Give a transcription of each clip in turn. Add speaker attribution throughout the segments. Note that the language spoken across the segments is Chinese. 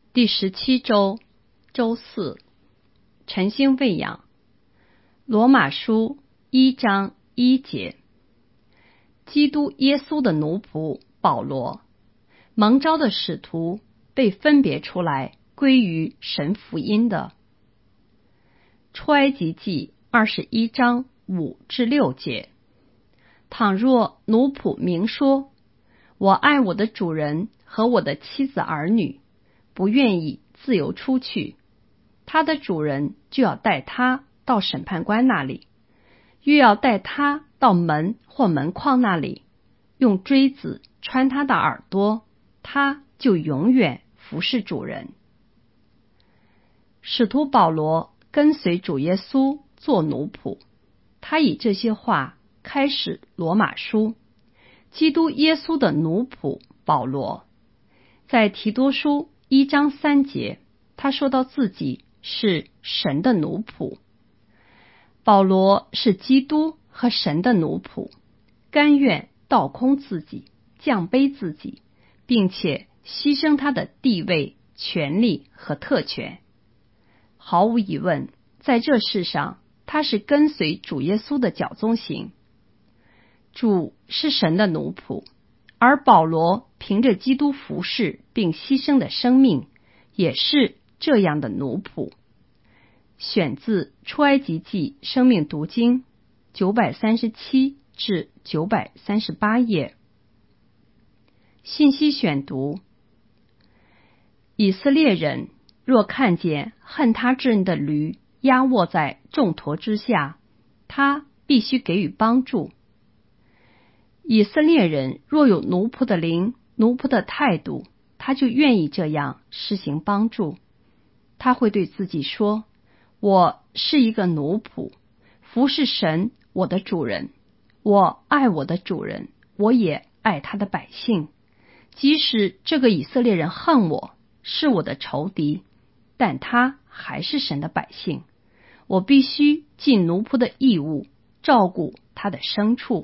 Speaker 1: 第17周周四，晨星喂养。罗马书1章1节，基督耶稣的奴仆保罗，蒙召的使徒，被分别出来归于神福音的。出埃及记21章5至6节，倘若奴仆明说，我爱我的主人和我的妻子儿女，不愿意自由出去，他的主人就要带他到审判官那里，又要带他到门或门框那里，用锥子穿他的耳朵，他就永远服侍主人。使徒保罗跟随主耶稣做奴仆，他以这些话开始罗马书。基督耶稣的奴仆保罗，在提多书1章3节，他说到自己是神的奴仆。保罗是基督和神的奴仆，甘愿倒空自己，降卑自己，并且牺牲他的地位、权力和特权。毫无疑问，在这世上，他是跟随主耶稣的脚踪行。主是神的奴仆，而保罗凭着基督服侍并牺牲的生命，也是这样的奴仆。选自出埃及记生命读经937至938页。信息选读：以色列人若看见恨他之人的驴压卧在重驮之下，他必须给予帮助。以色列人若有奴仆的灵、奴仆的态度，他就愿意这样施行帮助。他会对自己说，我是一个奴仆，服侍神我的主人，我爱我的主人，我也爱他的百姓。即使这个以色列人恨我，是我的仇敌，但他还是神的百姓。我必须尽奴仆的义务，照顾他的牲畜。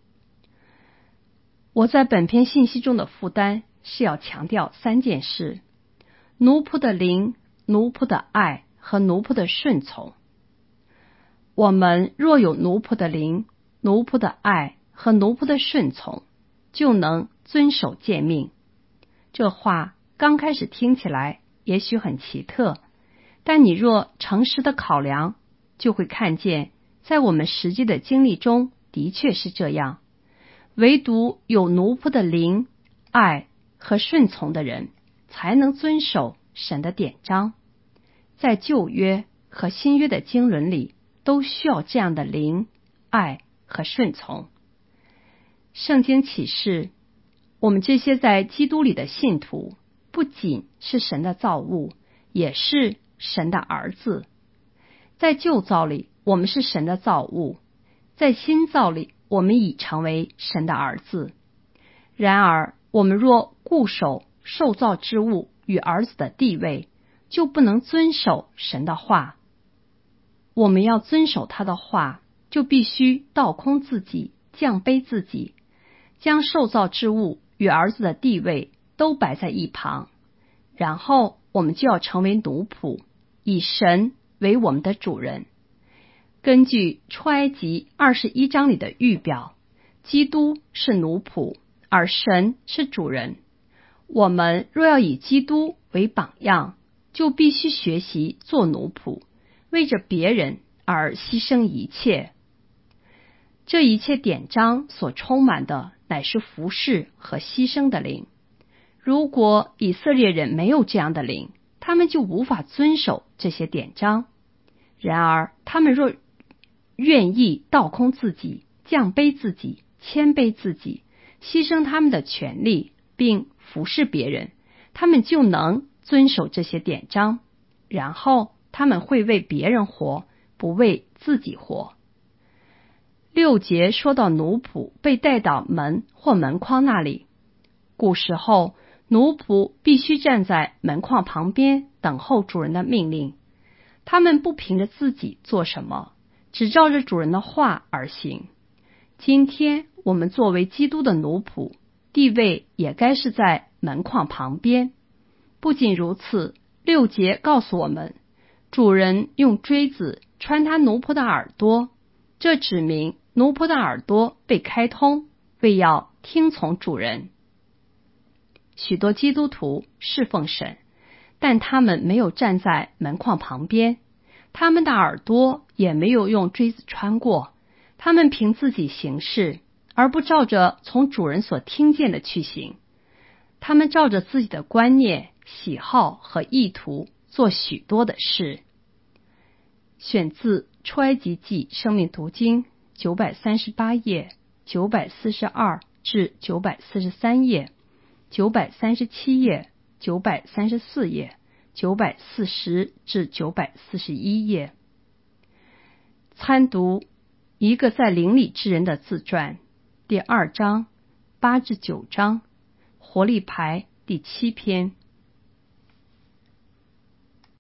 Speaker 1: 我在本篇信息中的负担是要强调3件事：奴仆的灵、奴仆的爱和奴仆的顺从。我们若有奴仆的灵、奴仆的爱和奴仆的顺从，就能遵守诫命。这话刚开始听起来也许很奇特，但你若诚实的考量，就会看见在我们实际的经历中的确是这样。唯独有奴仆的灵、爱和顺从的人，才能遵守神的典章。在旧约和新约的经纶里，都需要这样的灵、爱和顺从。圣经启示，我们这些在基督里的信徒，不仅是神的造物，也是神的儿子。在旧造里，我们是神的造物；在新造里，我们已成为神的儿子。然而，我们若固守受造之物与儿子的地位，就不能遵守神的话。我们要遵守他的话，就必须倒空自己，降卑自己，将受造之物与儿子的地位都摆在一旁，然后我们就要成为奴仆，以神为我们的主人。根据出埃及21章里的预表，基督是奴仆，而神是主人。我们若要以基督为榜样，就必须学习做奴仆，为着别人而牺牲一切。这一切典章所充满的乃是服侍和牺牲的灵。如果以色列人没有这样的灵，他们就无法遵守这些典章。然而他们若愿意倒空自己，降卑自己，谦卑自己，牺牲他们的权利，并服侍别人，他们就能遵守这些典章，然后他们会为别人活，不为自己活。6节说到奴仆被带到门或门框那里。古时候，奴仆必须站在门框旁边等候主人的命令。他们不凭着自己做什么，只照着主人的话而行。今天我们作为基督的奴仆，地位也该是在门框旁边。 不仅如此，6节告诉我们，主人用锥子穿他奴仆的耳朵，这指明奴仆的耳朵被开通，为要听从主人。许多基督徒侍奉神，但他们没有站在门框旁边，他们的耳朵也没有用锥子穿过，他们凭自己行事，而不照着从主人所听见的去行。他们照着自己的观念、喜好和意图做许多的事。选自出埃及记生命读经938页、942至943页、937页、934页、940至941页。参读一个在灵里之人的自传，第2章8至9章，活力牌第7篇。